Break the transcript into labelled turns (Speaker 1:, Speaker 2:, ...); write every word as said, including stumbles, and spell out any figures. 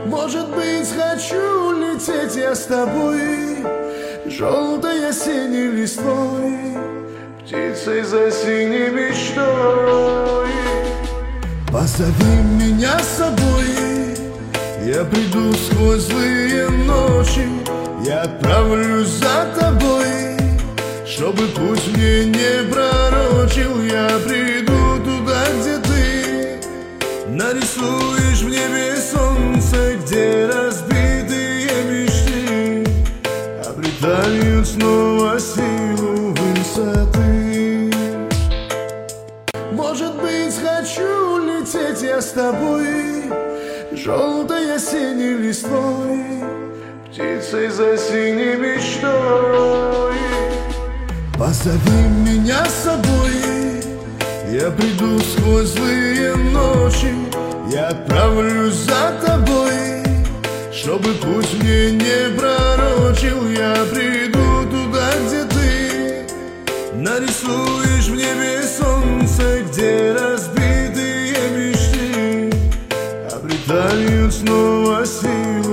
Speaker 1: Может быть, хочу лететь я с тобой, желтой осенней листвой, птицей за синей мечтой. Позови меня с собой, я приду сквозь злые ночи, я отправлюсь за тобой, чтобы путь мне не пророчил. Я приду туда, где ты нарисуешь в небе солнце, где разбитые мечты обретают снова силу высоты. Может быть, хочу лететь я с тобой, желтой осенней листвой, птицей за синей мечтой. Позови меня с собой, я приду сквозь злые ночи, я отправлюсь за тобой, чтобы путь мне не пророчил. Я приду туда, где ты нарисуешь в небе солнце, где разбитые мечты обретают снова силу